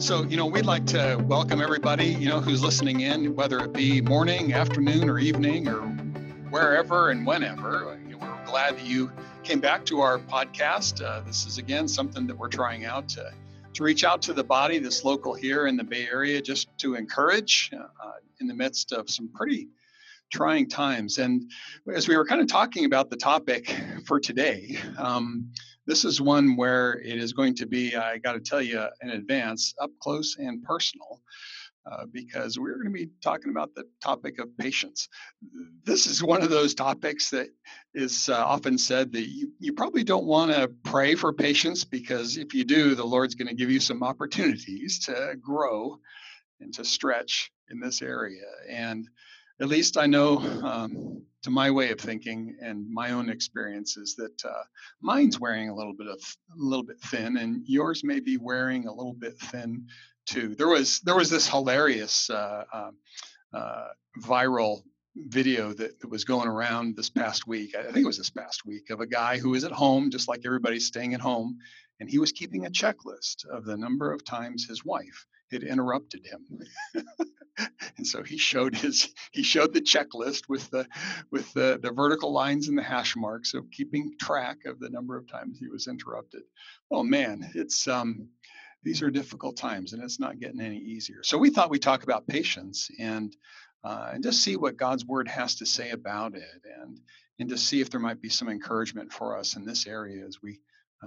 So, we'd like to welcome everybody, who's listening in, whether it be morning, afternoon, or evening, or wherever and whenever. We're glad that you came back to our podcast. This is, again, something that we're trying out to reach out to the body that's local here in the Bay Area, just to encourage in the midst of some pretty trying times. And as we were kind of talking about the topic for today, this is one where it is going to be, I got to tell you in advance, up close and personal, because we're going to be talking about the topic of patience. This is one of those topics that is often said that you probably don't want to pray for patience, because if you do, the Lord's going to give you some opportunities to grow and to stretch in this area. And at least I know, to my way of thinking and my own experiences, that mine's wearing a little bit thin, and yours may be wearing a little bit thin too. There was this hilarious viral video that was going around this past week. I think it was this past week, of a guy who was at home, just like everybody's staying at home, and he was keeping a checklist of the number of times his wife had interrupted him. And so he showed the checklist with the vertical lines and the hash marks of keeping track of the number of times he was interrupted. Oh man, it's these are difficult times, and it's not getting any easier. So we thought we'd talk about patience and just see what God's word has to say about it, and to see if there might be some encouragement for us in this area as we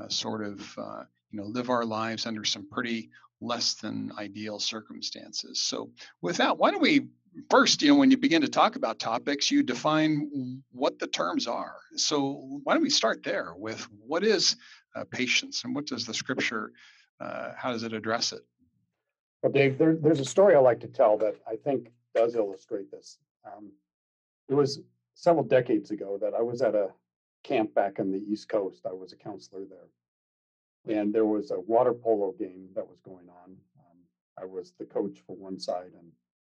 live our lives under some pretty less than ideal circumstances. So with that, why don't we first, when you begin to talk about topics, you define what the terms are. So why don't we start there with what is patience, and what does the scripture, how does it address it? Well, Dave, there's a story I like to tell that I think does illustrate this. It was several decades ago that I was at a camp back on the East Coast. I was a counselor there, and there was a water polo game that was going on. I was the coach for one side, and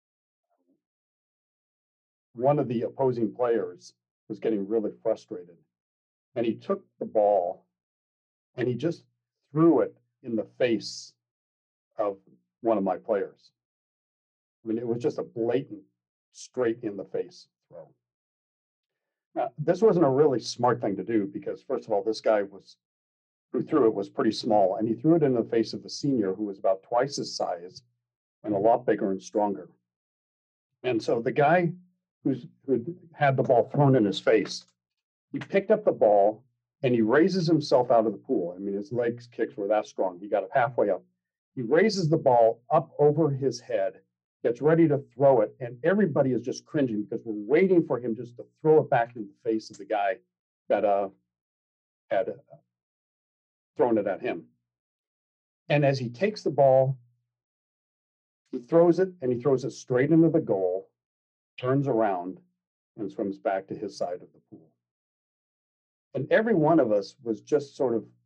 one of the opposing players was getting really frustrated, and he took the ball and he just threw it in the face of one of my players. I mean, it was just a blatant, straight in the face throw. Now, this wasn't a really smart thing to do, because first of all, this guy who threw it was pretty small, and he threw it in the face of a senior who was about twice his size and a lot bigger and stronger. And so the guy who had the ball thrown in his face, he picked up the ball and he raises himself out of the pool. I mean, his legs kicks were that strong. He got it halfway up. He raises the ball up over his head, gets ready to throw it, and everybody is just cringing because we're waiting for him just to throw it back in the face of the guy that had thrown it at him. And as he takes the ball, he throws it, and he throws it straight into the goal, turns around, and swims back to his side of the pool. And every one of us was just sort of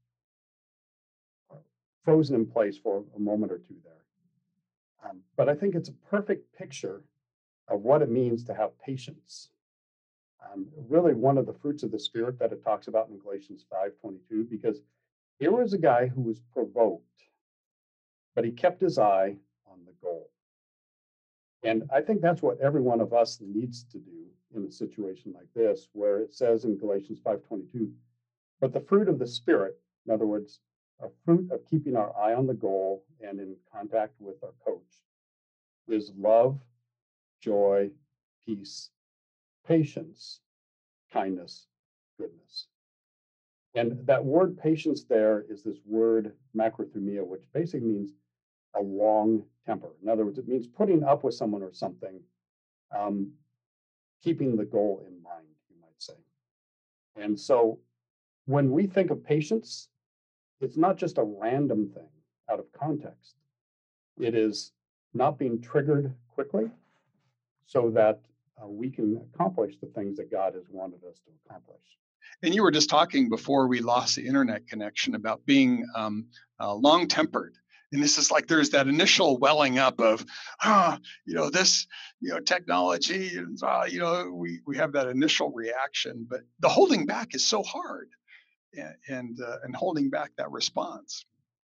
frozen in place for a moment or two there. But I think it's a perfect picture of what it means to have patience. Really one of the fruits of the Spirit that it talks about in Galatians 5:22, because here was a guy who was provoked, but he kept his eye on the goal. And I think that's what every one of us needs to do in a situation like this, where it says in Galatians 5:22, but the fruit of the Spirit, in other words, a fruit of keeping our eye on the goal and in contact with our coach, is love, joy, peace, patience, kindness, goodness. And that word patience there is this word macrothumia, which basically means a long temper. In other words, it means putting up with someone or something, keeping the goal in mind, you might say. And so when we think of patience, it's not just a random thing out of context. It is not being triggered quickly so that we can accomplish the things that God has wanted us to accomplish. And you were just talking before we lost the internet connection about being long-tempered. And this is like, there's that initial welling up of, this, technology, and, we have that initial reaction, but the holding back is so hard, and holding back that response.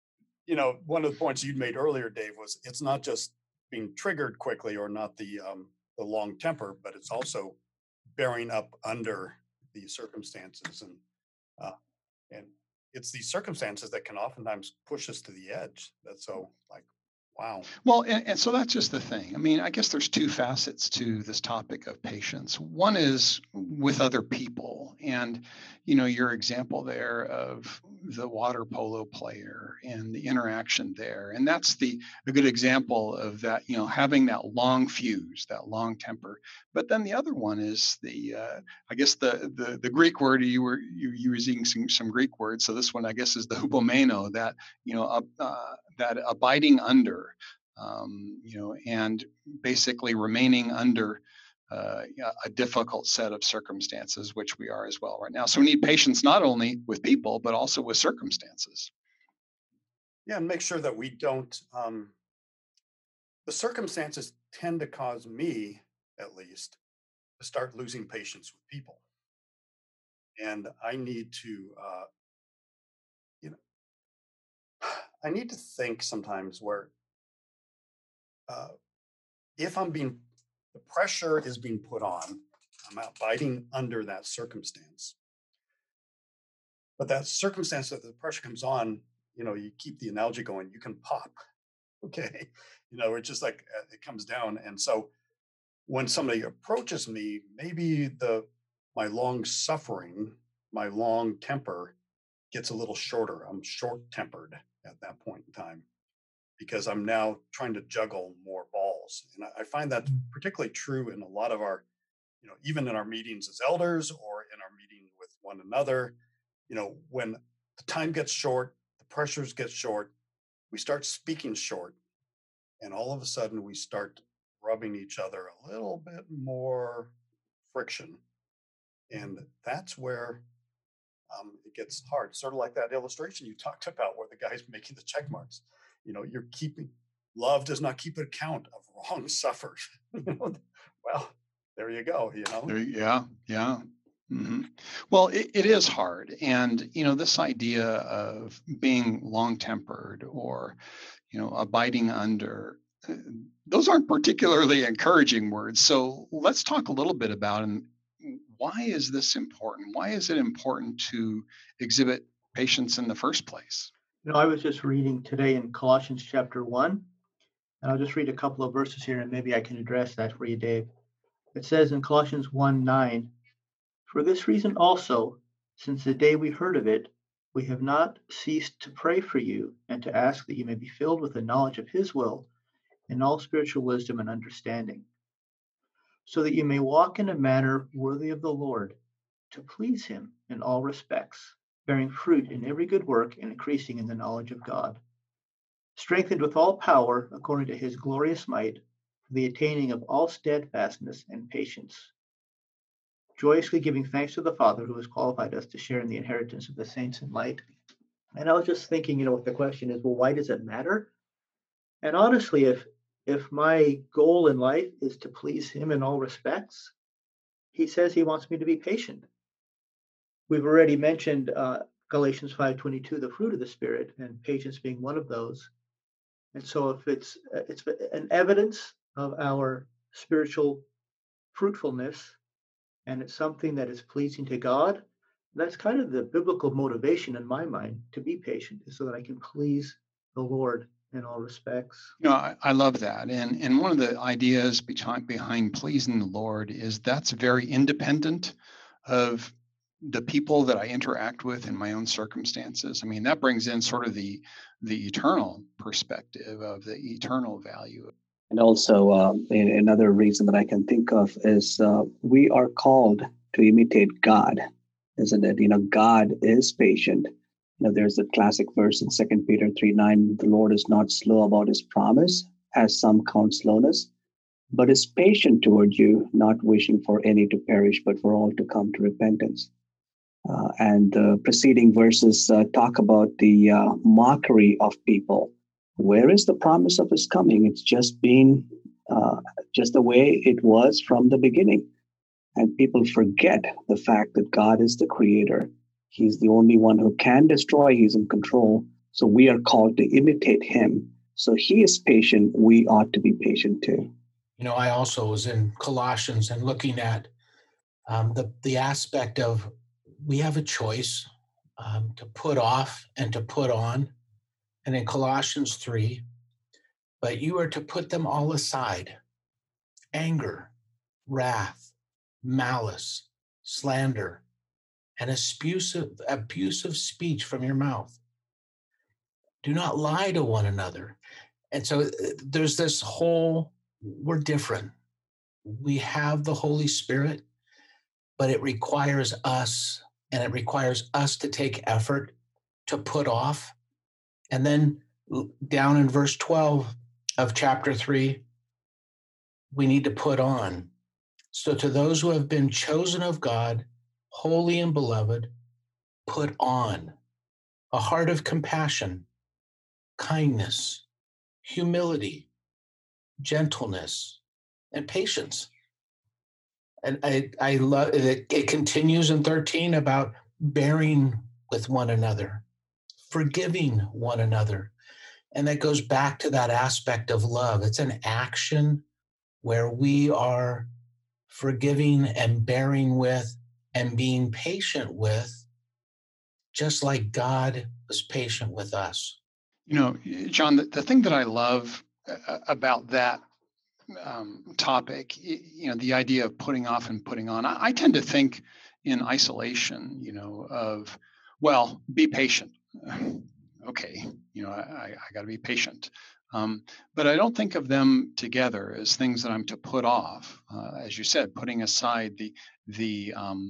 one of the points you'd made earlier, Dave, was it's not just being triggered quickly or not the long temper, but it's also bearing up under the circumstances, and it's these circumstances that can oftentimes push us to the edge. That's so like, wow. Well, and so that's just the thing. I mean, I guess there's two facets to this topic of patience. One is with other people, and your example there of the water polo player and the interaction there, and that's a good example of that. Having that long fuse, that long temper. But then the other one is I guess the Greek word you were using some Greek words. So this one, I guess, is the hupomeno, that that abiding under. And basically remaining under a difficult set of circumstances, which we are as well right now. So we need patience not only with people, but also with circumstances. Yeah, and make sure that we don't, the circumstances tend to cause me, at least, to start losing patience with people. And I need to, I need to think sometimes where if the pressure is being put on, I'm abiding under that circumstance. But that circumstance that the pressure comes on, you keep the analogy going, you can pop. Okay. It's just like it comes down. And so when somebody approaches me, maybe my long suffering, my long temper gets a little shorter. I'm short tempered at that point in time, because I'm now trying to juggle more balls. And I find that particularly true in a lot of our, even in our meetings as elders or in our meeting with one another, when the time gets short, the pressures get short, we start speaking short, and all of a sudden we start rubbing each other a little bit more friction. And that's where it gets hard. Sort of like that illustration you talked about where the guy's making the check marks. You're keeping, love does not keep account of wrong suffered. Well, there you go. Yeah. Mm-hmm. Well, it is hard. And, this idea of being long-tempered or, abiding under, those aren't particularly encouraging words. So let's talk a little bit about why is this important? Why is it important to exhibit patience in the first place? I was just reading today in Colossians chapter 1, and I'll just read a couple of verses here, and maybe I can address that for you, Dave. It says in Colossians 1:9, "For this reason also, since the day we heard of it, we have not ceased to pray for you and to ask that you may be filled with the knowledge of his will in all spiritual wisdom and understanding, so that you may walk in a manner worthy of the Lord, to please him in all respects, bearing fruit in every good work and increasing in the knowledge of God, strengthened with all power according to his glorious might, for the attaining of all steadfastness and patience, joyously giving thanks to the Father who has qualified us to share in the inheritance of the saints in light." And I was just thinking, what the question is, well, why does it matter? And honestly, if my goal in life is to please him in all respects, he says he wants me to be patient. We've already mentioned Galatians 5:22, the fruit of the Spirit, and patience being one of those. And so if it's an evidence of our spiritual fruitfulness, and it's something that is pleasing to God, that's kind of the biblical motivation in my mind to be patient, is so that I can please the Lord in all respects. I love that. And one of the ideas behind pleasing the Lord is that's very independent of the people that I interact with in my own circumstances. I mean, that brings in sort of the eternal perspective of the eternal value. And also, another reason that I can think of is we are called to imitate God, isn't it? God is patient. There's a classic verse in 2 Peter 3:9, "The Lord is not slow about his promise, as some count slowness, but is patient toward you, not wishing for any to perish, but for all to come to repentance." And the preceding verses talk about the mockery of people. Where is the promise of his coming? It's just been just the way it was from the beginning. And people forget the fact that God is the creator. He's the only one who can destroy. He's in control. So we are called to imitate him. So he is patient. We ought to be patient too. I also was in Colossians and looking at the aspect of we have a choice to put off and to put on. And in Colossians 3, but you are to put them all aside: anger, wrath, malice, slander, and abusive speech from your mouth. Do not lie to one another. And so there's this whole, we're different. We have the Holy Spirit, but it requires us, and it requires us to take effort to put off. And then down in verse 12 of chapter 3, we need to put on. So to those who have been chosen of God, holy and beloved, put on a heart of compassion, kindness, humility, gentleness, and patience. And I love it. It continues in 13 about bearing with one another, forgiving one another. And that goes back to that aspect of love. It's an action where we are forgiving and bearing with and being patient with, just like God was patient with us. John, the thing that I love about that topic, the idea of putting off and putting on, I tend to think in isolation, of, well, be patient. Okay, I got to be patient. But I don't think of them together as things that I'm to put off. As you said, putting aside the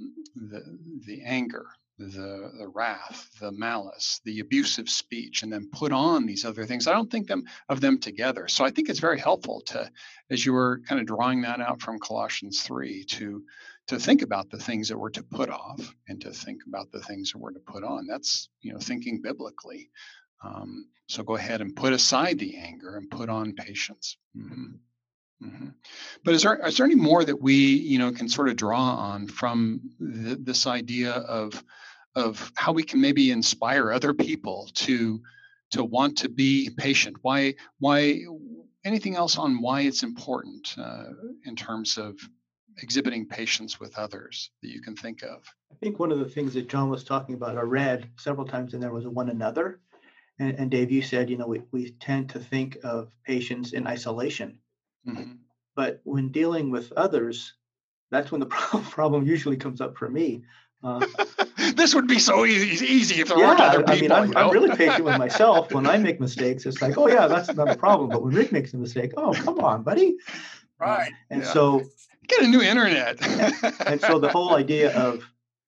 anger, the wrath, the malice, the abusive speech, and then put on these other things. I don't think of them together. So I think it's very helpful to, as you were kind of drawing that out from Colossians 3, to think about the things that we're to put off and to think about the things that we're to put on. That's, thinking biblically. So go ahead and put aside the anger and put on patience. Mm-hmm. Mm-hmm. But is there any more that we can sort of draw on from this idea of how we can maybe inspire other people to want to be patient? Why anything else on why it's important in terms of exhibiting patience with others that you can think of? I think one of the things that John was talking about, I read several times, and there was a one another. And Dave, you said, we tend to think of patience in isolation. Mm-hmm. But when dealing with others, that's when the problem usually comes up for me. This would be so easy if there weren't other people. I'm really patient with myself. When I make mistakes, it's like, oh yeah, that's not a problem. But when Rick makes a mistake, oh, come on, buddy. Right. So get a new internet. and so the whole idea of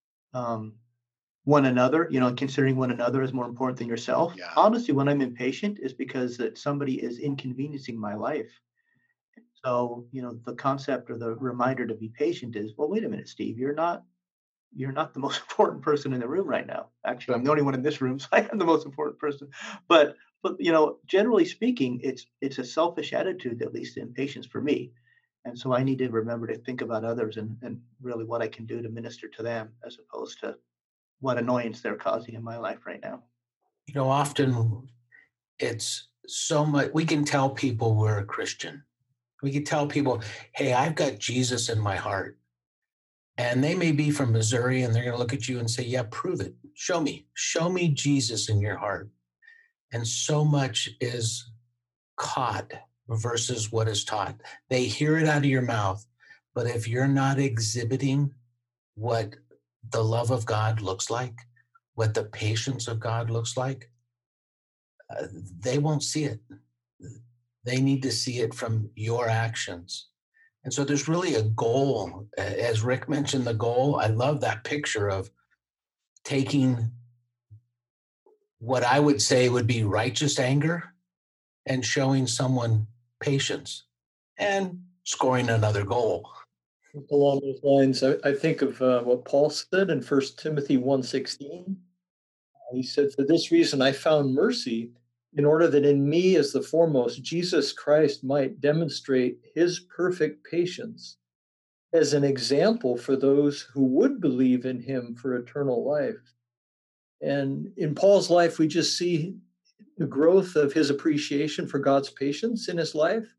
one another, considering one another is more important than yourself. Yeah. Honestly, when I'm impatient is because that somebody is inconveniencing my life. So, the concept or the reminder to be patient is, well, wait a minute, Steve, you're not the most important person in the room right now. Actually, I'm the only one in this room, so I am the most important person. But generally speaking, it's a selfish attitude that leads to impatience for me. And so I need to remember to think about others and really what I can do to minister to them as opposed to what annoyance they're causing in my life right now. Often it's so much, we can tell people we're a Christian. We can tell people, hey, I've got Jesus in my heart. And they may be from Missouri and they're going to look at you and say, yeah, prove it. Show me Jesus in your heart. And so much is caught versus what is taught. They hear it out of your mouth, but if you're not exhibiting what the love of God looks like, what the patience of God looks like, they won't see it. They need to see it from your actions. And so there's really a goal. As Rick mentioned, the goal, I love that picture of taking what I would say would be righteous anger and showing someone patience and scoring another goal. Along those lines, I think of what Paul said in 1 Timothy 1:16. He said, for this reason I found mercy, in order that in me as the foremost, Jesus Christ might demonstrate his perfect patience as an example for those who would believe in him for eternal life. And in Paul's life, we just see the growth of his appreciation for God's patience in his life.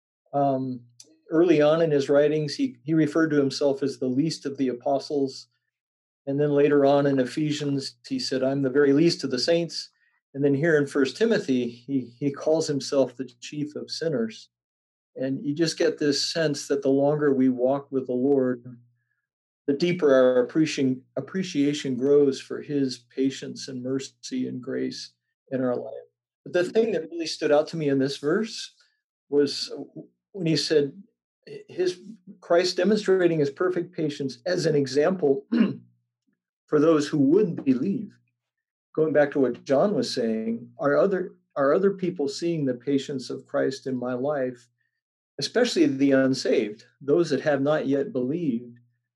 Early on in his writings, he referred to himself as the least of the apostles. And then later on in Ephesians, he said, I'm the very least of the saints. And then here in 1 Timothy, he calls himself the chief of sinners. And you just get this sense that the longer we walk with the Lord, the deeper our appreciation grows for his patience and mercy and grace in our life. But the thing that really stood out to me in this verse was when he said, Christ demonstrating his perfect patience as an example for those who wouldn't believe. Going back to what John was saying, are other people seeing the patience of Christ in my life, especially the unsaved, those that have not yet believed?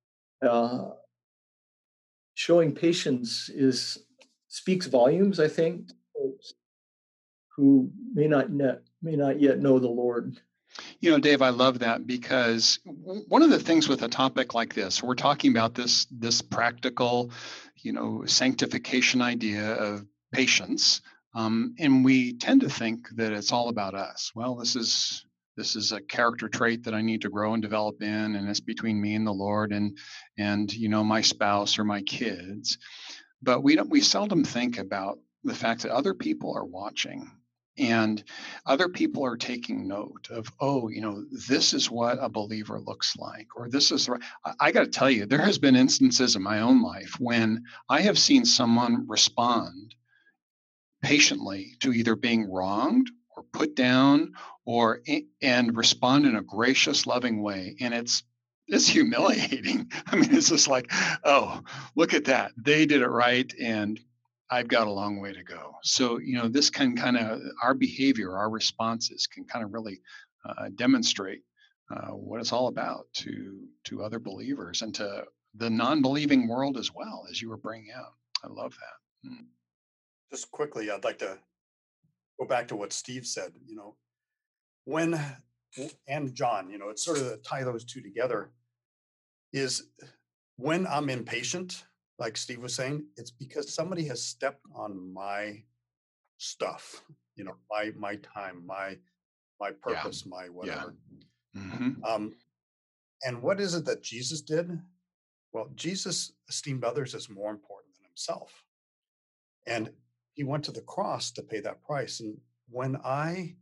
Showing patience speaks volumes, I think, to folks who may not yet know the Lord. You know, Dave, I love that, because one of the things with a topic like this, we're talking about this practical, sanctification idea of patience, and we tend to think that it's all about us. Well, this is a character trait that I need to grow and develop in, and it's between me and the Lord, and my spouse or my kids. But we seldom think about the fact that other people are watching. And other people are taking note of, this is what a believer looks like, or this is right. I got to tell you, there has been instances in my own life when I have seen someone respond patiently to either being wronged or put down, and respond in a gracious, loving way. And it's humiliating. I mean, it's just like, oh, look at that. They did it right. And I've got a long way to go. So, this can kind of, our behavior, our responses can kind of really demonstrate what it's all about to other believers and to the non-believing world as well, as you were bringing out. I love that. Just quickly, I'd like to go back to what Steve said, when, and John, it's sort of to tie those two together, is when I'm impatient, like Steve was saying, it's because somebody has stepped on my stuff, my time, my purpose, my whatever. Yeah. Mm-hmm. And what is it that Jesus did? Well, Jesus esteemed others as more important than himself. And he went to the cross to pay that price. And when I'm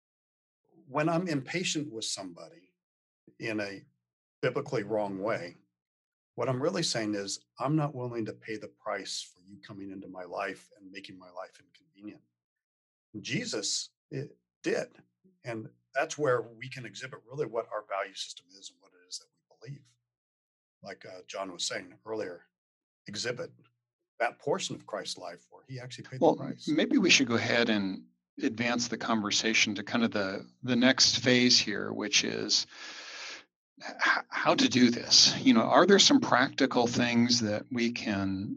impatient with somebody in a biblically wrong way, what I'm really saying is I'm not willing to pay the price for you coming into my life and making my life inconvenient. Jesus did. And that's where we can exhibit really what our value system is and what it is that we believe. Like John was saying earlier, exhibit that portion of Christ's life where he actually paid the price. Maybe we should go ahead and advance the conversation to kind of the next phase here, which is how to do this. Are there some practical things that we can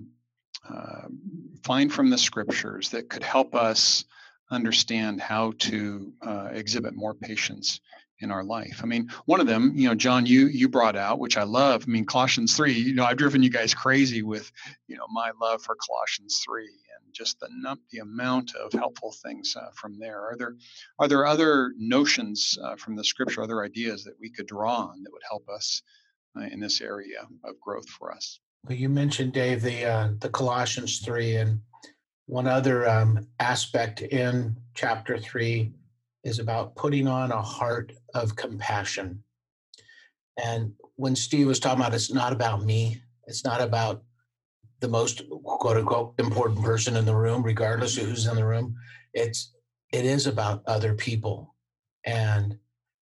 find from the scriptures that could help us understand how to exhibit more patience in our life? I mean, one of them, John, you brought out, which I love. I mean, Colossians 3, I've driven you guys crazy with, my love for Colossians 3 and just the amount of helpful things from there. Are there other notions from the scripture, other ideas that we could draw on that would help us in this area of growth for us? Well, you mentioned, Dave, the Colossians 3, and one other aspect in chapter 3 is about putting on a heart of compassion. And when Steve was talking about, it's not about me, it's not about the most quote unquote important person in the room, regardless of who's in the room. It is about other people. And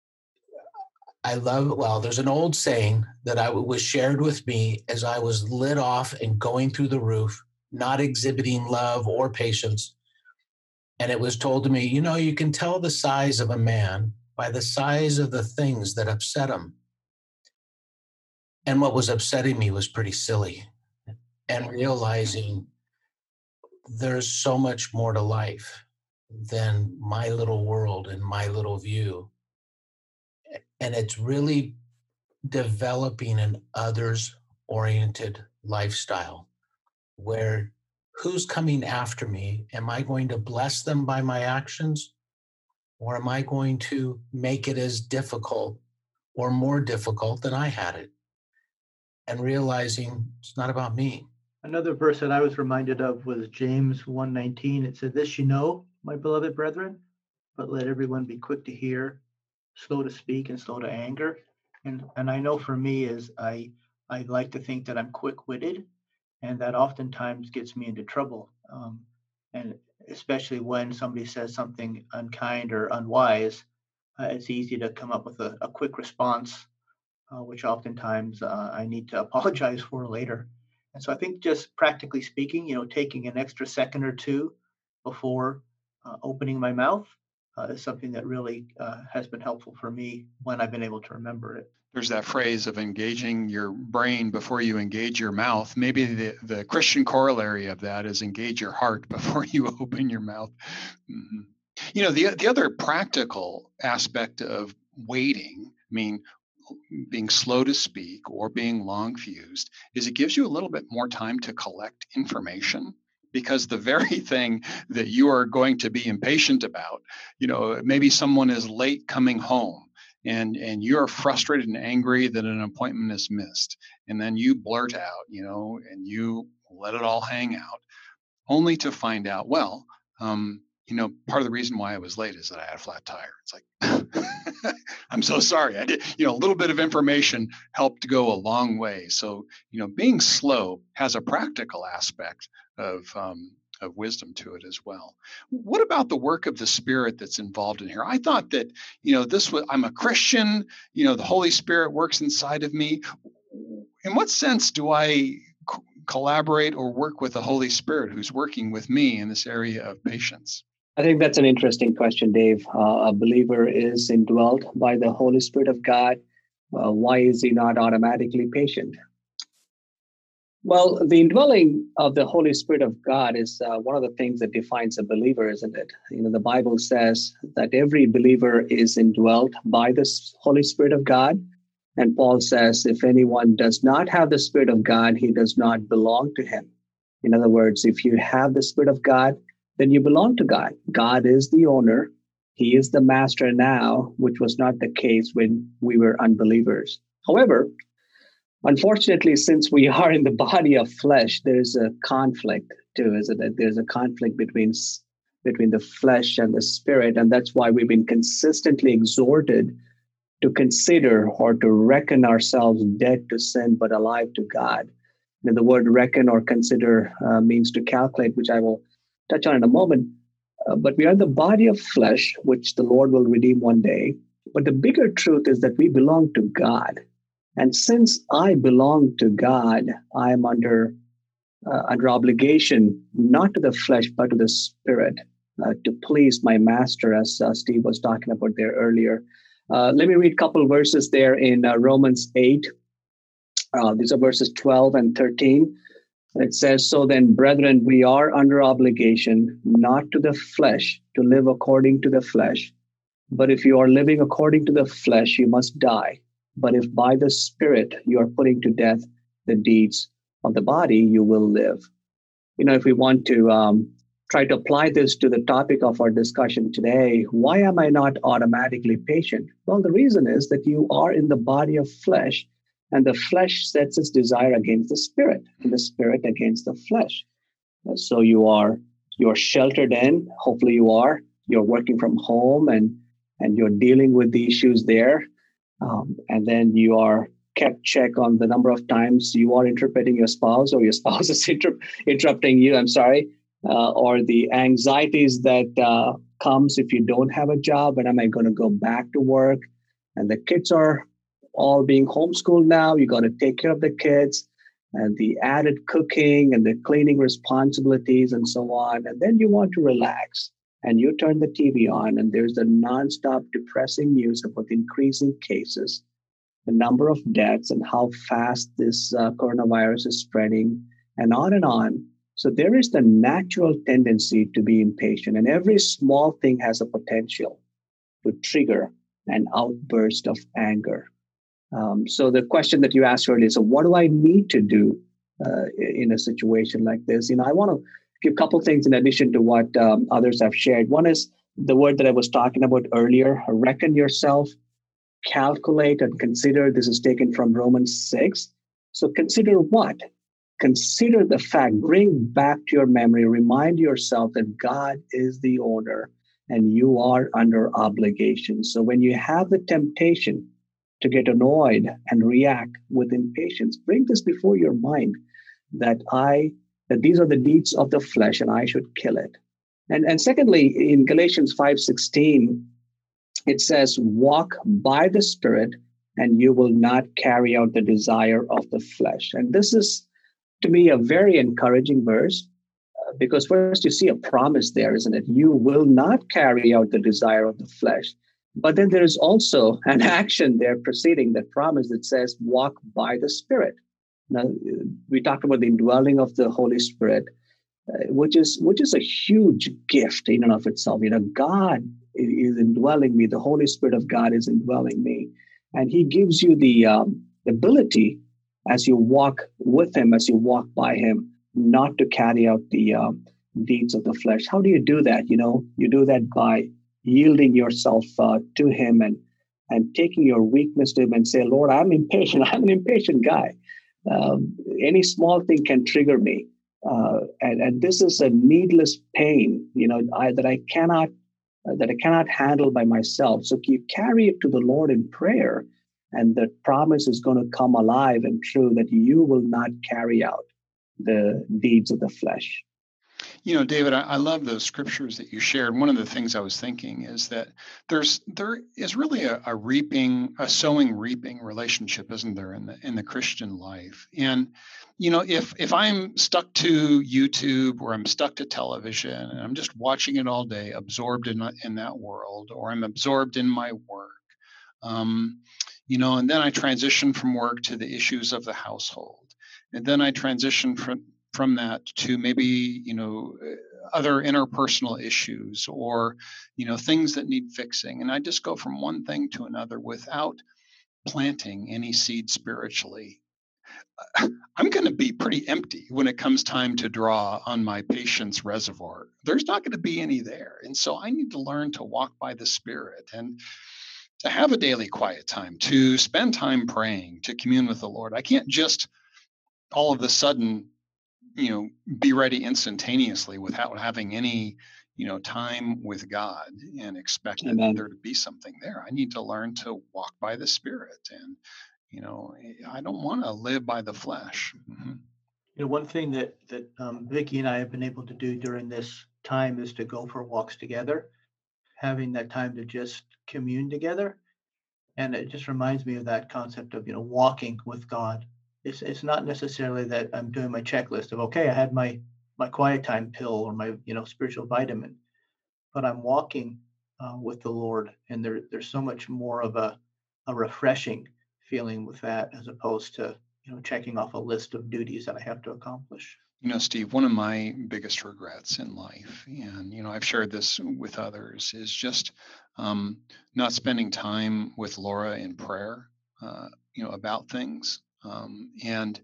there's an old saying that was shared with me as I was lit off and going through the roof, not exhibiting love or patience. And it was told to me, you can tell the size of a man by the size of the things that upset him. And what was upsetting me was pretty silly. And realizing there's so much more to life than my little world and my little view. And it's really developing an others-oriented lifestyle where who's coming after me? Am I going to bless them by my actions? Or am I going to make it as difficult or more difficult than I had it? And realizing it's not about me. Another verse that I was reminded of was James 1:19. It said, "This you know, my beloved brethren, but let everyone be quick to hear, slow to speak, and slow to anger." And I know for me is I like to think that I'm quick-witted, and that oftentimes gets me into trouble. And especially when somebody says something unkind or unwise, it's easy to come up with a quick response, which oftentimes I need to apologize for later. And so I think just practically speaking, taking an extra second or two before opening my mouth is something that really has been helpful for me when I've been able to remember it. There's that phrase of engaging your brain before you engage your mouth. Maybe the Christian corollary of that is engage your heart before you open your mouth. Mm-hmm. The other practical aspect of waiting, being slow to speak or being long fused, is it gives you a little bit more time to collect information. Because the very thing that you are going to be impatient about, maybe someone is late coming home and you're frustrated and angry that an appointment is missed. And then you blurt out, and you let it all hang out, only to find out, well, part of the reason why I was late is that I had a flat tire. It's like, I'm so sorry. I did, a little bit of information helped to go a long way. So, being slow has a practical aspect of wisdom to it as well. What about the work of the Spirit that's involved in here? I thought that, I'm a Christian, the Holy Spirit works inside of me. In what sense do I collaborate or work with the Holy Spirit who's working with me in this area of patience? I think that's an interesting question, Dave. A believer is indwelt by the Holy Spirit of God. Why is he not automatically patient? Well, the indwelling of the Holy Spirit of God is one of the things that defines a believer, isn't it? The Bible says that every believer is indwelt by the Holy Spirit of God. And Paul says, if anyone does not have the Spirit of God, he does not belong to him. In other words, if you have the Spirit of God, then you belong to God. God is the owner. He is the master now, which was not the case when we were unbelievers. However, unfortunately, since we are in the body of flesh, there's a conflict too, isn't it? There's a conflict between the flesh and the spirit. And that's why we've been consistently exhorted to consider or to reckon ourselves dead to sin, but alive to God. And the word reckon or consider means to calculate, which I will touch on in a moment. But we are the body of flesh, which the Lord will redeem one day. But the bigger truth is that we belong to God. And since I belong to God, I am under obligation, not to the flesh, but to the spirit, to please my master, as Steve was talking about there earlier. Let me read a couple of verses there in Romans 8. These are verses 12 and 13. It says, so then, brethren, we are under obligation, not to the flesh, to live according to the flesh. But if you are living according to the flesh, you must die. But if by the Spirit you are putting to death the deeds of the body, you will live. If we want to try to apply this to the topic of our discussion today, why am I not automatically patient? Well, the reason is that you are in the body of flesh, and the flesh sets its desire against the Spirit, and the Spirit against the flesh. So you're sheltered in, hopefully you're working from home, and you're dealing with the issues there. And then you are kept check on the number of times you are interrupting your spouse, or your spouse is interrupting you, or the anxieties that comes if you don't have a job, and am I going to go back to work? And the kids are all being homeschooled now. You got to take care of the kids, and the added cooking and the cleaning responsibilities and so on. And then you want to relax, and you turn the TV on, and there's the nonstop depressing news about increasing cases, the number of deaths, and how fast this coronavirus is spreading, and on and on. So there is the natural tendency to be impatient, and every small thing has a potential to trigger an outburst of anger. So the question that you asked earlier is, so what do I need to do in a situation like this? I want to give a couple things in addition to what others have shared. One is the word that I was talking about earlier, reckon yourself, calculate and consider. This is taken from Romans 6. So consider what? Consider the fact, bring back to your memory, remind yourself that God is the owner and you are under obligation. So when you have the temptation to get annoyed and react with impatience, bring this before your mind that these are the deeds of the flesh and I should kill it. And secondly, in Galatians 5:16, it says, walk by the Spirit and you will not carry out the desire of the flesh. And this is, to me, a very encouraging verse because first you see a promise there, isn't it? You will not carry out the desire of the flesh. But then there is also an action there preceding that promise that says, walk by the Spirit. Now, we talked about the indwelling of the Holy Spirit, which is a huge gift in and of itself. God is indwelling me. The Holy Spirit of God is indwelling me. And he gives you the ability as you walk with him, as you walk by him, not to carry out the deeds of the flesh. How do you do that? You do that by yielding yourself to him and taking your weakness to him and say, Lord, I'm impatient. I'm an impatient guy. Any small thing can trigger me. And this is a needless pain, that I cannot handle by myself. So you carry it to the Lord in prayer, and the promise is going to come alive and true that you will not carry out the deeds of the flesh. David, I love those scriptures that you shared. One of the things I was thinking is that there is really a sowing reaping relationship, isn't there, in the Christian life? And if I'm stuck to YouTube or I'm stuck to television and I'm just watching it all day, absorbed in that world, or I'm absorbed in my work, and then I transition from work to the issues of the household, and then I transition from that to maybe other interpersonal issues or things that need fixing, and I just go from one thing to another without planting any seed spiritually. I'm going to be pretty empty when it comes time to draw on my patience reservoir. There's not going to be any there, and so I need to learn to walk by the Spirit and to have a daily quiet time, to spend time praying, to commune with the Lord. I can't just all of a sudden be ready instantaneously without having any time with God and expect that there to be something there. I need to learn to walk by the Spirit, and I don't want to live by the flesh. Mm-hmm. One thing that Vicki and I have been able to do during this time is to go for walks together, having that time to just commune together. And it just reminds me of that concept of walking with God. It's not necessarily that I'm doing my checklist of, okay, I had my quiet time pill or my spiritual vitamin, but I'm walking with the Lord, and there's so much more of a refreshing feeling with that, as opposed to checking off a list of duties that I have to accomplish. Steve, one of my biggest regrets in life, and I've shared this with others, is just not spending time with Laura in prayer, about things. And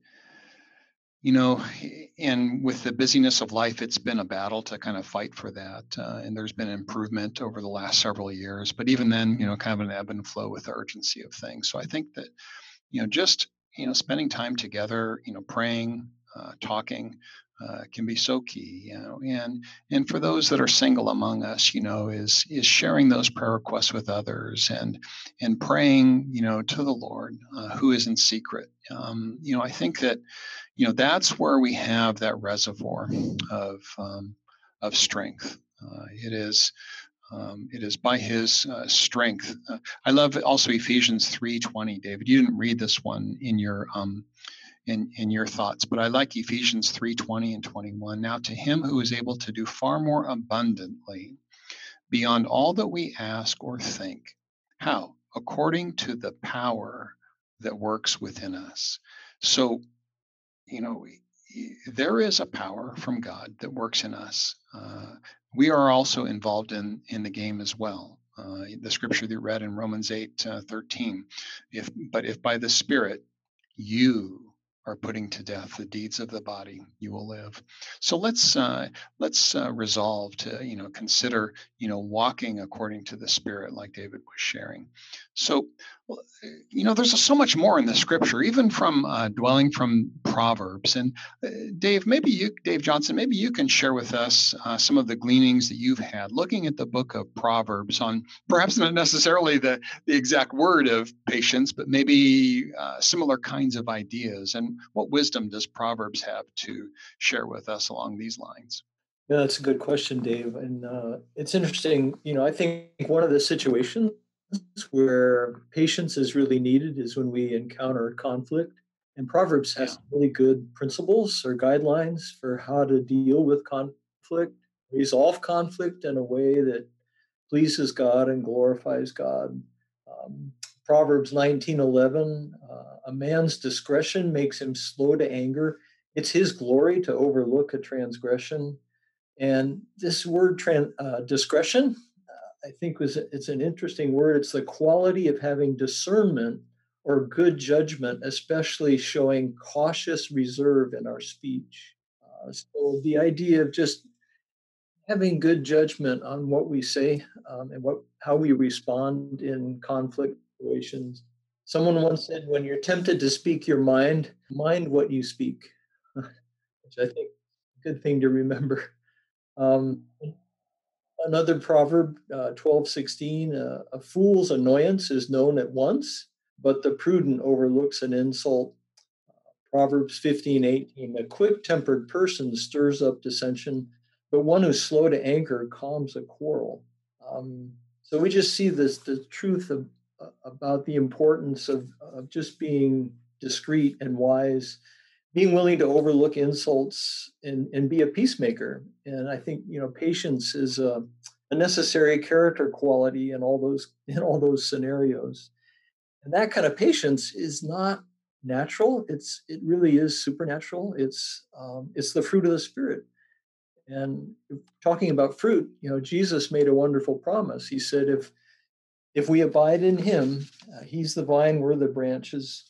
with the busyness of life, it's been a battle to kind of fight for that. And there's been improvement over the last several years, but even then, kind of an ebb and flow with the urgency of things. So I think that, just, spending time together, praying, talking, can be so key, and for those that are single among us, is sharing those prayer requests with others and praying, to the Lord, who is in secret. I think that, that's where we have that reservoir of strength. It is by His strength. I love also Ephesians 3:20. David, you didn't read this one in your thoughts, but I like Ephesians 3:20 and 21. Now to Him who is able to do far more abundantly beyond all that we ask or think. How? According to the power that works within us. So, there is a power from God that works in us. We are also involved in the game as well. The scripture that you read in Romans 8:13. If by the Spirit you are putting to death the deeds of the body, you will live. So let's resolve to consider walking according to the Spirit, like David was sharing. So there's so much more in the Scripture, even from dwelling from Proverbs. And Dave Johnson, maybe you can share with us some of the gleanings that you've had looking at the book of Proverbs on perhaps not necessarily the exact word of patience, but maybe similar kinds of ideas. And what wisdom does Proverbs have to share with us along these lines? Yeah, that's a good question, Dave. And it's interesting. I think one of the situations where patience is really needed is when we encounter conflict. And Proverbs has really good principles or guidelines for how to deal with conflict, resolve conflict in a way that pleases God and glorifies God. Proverbs 19:11, a man's discretion makes him slow to anger. It's his glory to overlook a transgression. And this word discretion, I think it's an interesting word. It's the quality of having discernment or good judgment, especially showing cautious reserve in our speech. So the idea of just having good judgment on what we say and how we respond in conflict situations. Someone once said, when you're tempted to speak your mind what you speak, which I think is a good thing to remember. Another proverb, 12:16, a fool's annoyance is known at once, but the prudent overlooks an insult. Proverbs 15:18, a quick-tempered person stirs up dissension, but one who's slow to anger calms a quarrel. So we just see the truth about the importance of just being discreet and wise, being willing to overlook insults and be a peacemaker. And I think, patience is a necessary character quality in all those scenarios. And that kind of patience is not natural. It really is supernatural. It's the fruit of the Spirit. And talking about fruit, Jesus made a wonderful promise. He said, if we abide in him, he's the vine, we're the branches.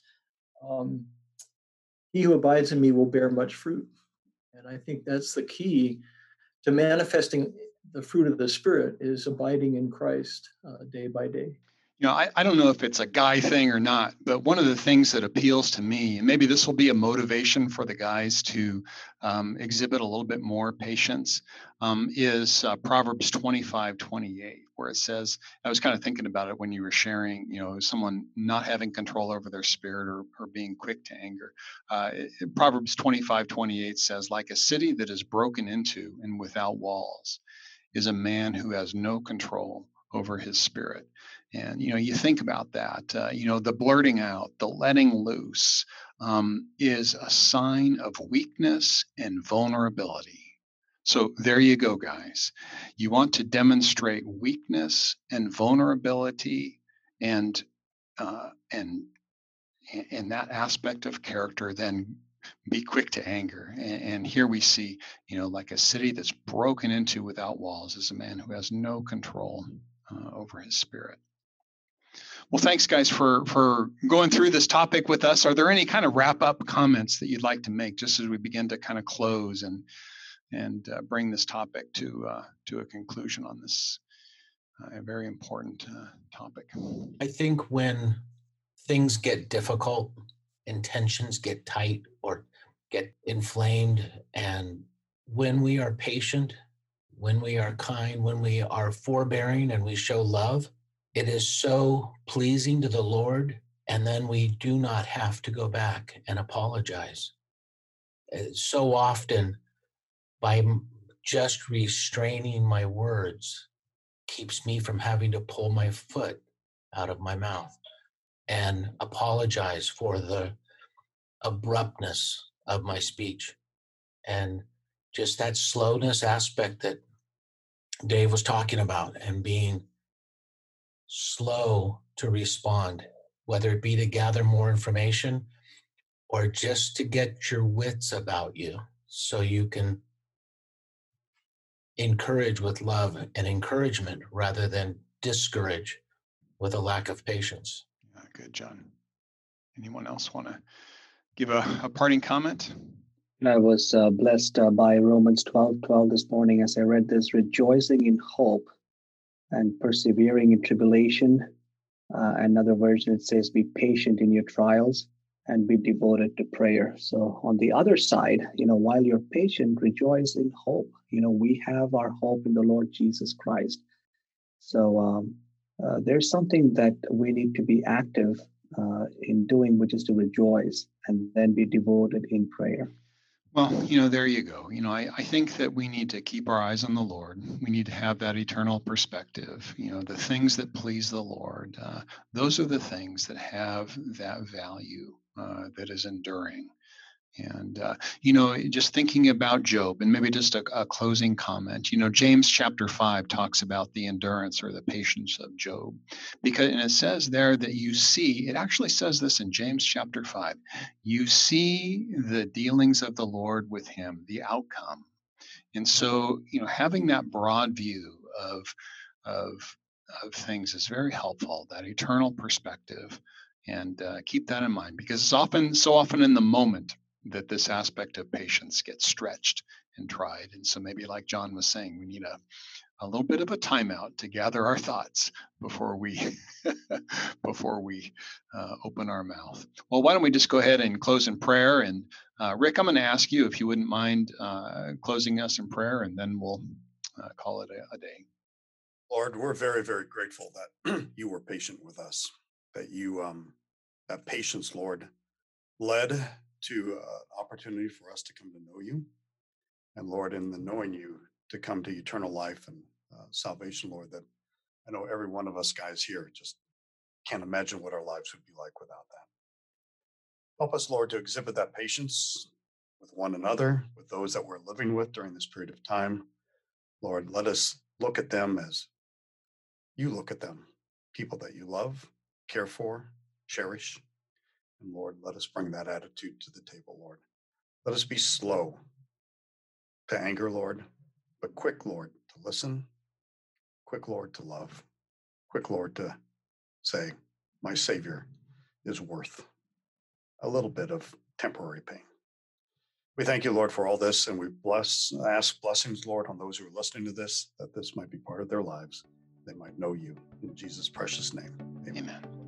He who abides in me will bear much fruit. And I think that's the key to manifesting the fruit of the Spirit, is abiding in Christ day by day. I don't know if it's a guy thing or not, but one of the things that appeals to me, and maybe this will be a motivation for the guys to exhibit a little bit more patience, is Proverbs 25:28, where it says, I was kind of thinking about it when you were sharing, someone not having control over their spirit or being quick to anger. Proverbs 25:28 says, like a city that is broken into and without walls is a man who has no control over his spirit. And, you think about that, the blurting out, the letting loose is a sign of weakness and vulnerability. So there you go, guys. You want to demonstrate weakness and vulnerability and that aspect of character, then be quick to anger. And here we see, like a city that's broken into without walls is a man who has no control over his spirit. Well, thanks, guys, for going through this topic with us. Are there any kind of wrap-up comments that you'd like to make just as we begin to kind of close and bring this topic to a conclusion on this very important topic? I think when things get difficult and tensions get tight or get inflamed, and when we are patient, when we are kind, when we are forbearing and we show love, it is so pleasing to the Lord, and then we do not have to go back and apologize. So often, by just restraining my words, keeps me from having to pull my foot out of my mouth and apologize for the abruptness of my speech. And just that slowness aspect that Dave was talking about, and being slow to respond, whether it be to gather more information or just to get your wits about you so you can encourage with love and encouragement rather than discourage with a lack of patience. Good, John. Anyone else want to give a parting comment? I was blessed by Romans 12:12 this morning as I read this, rejoicing in hope and persevering in tribulation. Another version, it says, be patient in your trials and be devoted to prayer. So on the other side, while you're patient, rejoice in hope. We have our hope in the Lord Jesus Christ. So there's something that we need to be active in doing, which is to rejoice and then be devoted in prayer. Well, there you go. I think that we need to keep our eyes on the Lord. We need to have that eternal perspective. The things that please the Lord, those are the things that have that value that is enduring. And, just thinking about Job, and maybe just a closing comment, James chapter 5 talks about the endurance or the patience of Job. And it says there that it actually says this in James chapter 5, you see the dealings of the Lord with him, the outcome. And so, having that broad view of things is very helpful, that eternal perspective. And keep that in mind, because it's so often in the moment that this aspect of patience gets stretched and tried. And so maybe like John was saying, we need a little bit of a timeout to gather our thoughts before we open our mouth. Well, why don't we just go ahead and close in prayer? And Rick, I'm going to ask you if you wouldn't mind closing us in prayer, and then we'll call it a day. Lord, we're very, very grateful that you were patient with us, that you, that patience, Lord, led to opportunity for us to come to know you. And Lord, in the knowing you, to come to eternal life and salvation, Lord, that I know every one of us guys here just can't imagine what our lives would be like without that. Help us, Lord, to exhibit that patience with one another, with those that we're living with during this period of time. Lord, let us look at them as you look at them, people that you love, care for, cherish. And Lord, let us bring that attitude to the table, Lord. Let us be slow to anger, Lord, but quick, Lord, to listen, quick, Lord, to love, quick, Lord, to say, my Savior is worth a little bit of temporary pain. We thank you, Lord, for all this, and we ask blessings, Lord, on those who are listening to this, that this might be part of their lives. They might know you. In Jesus' precious name, amen.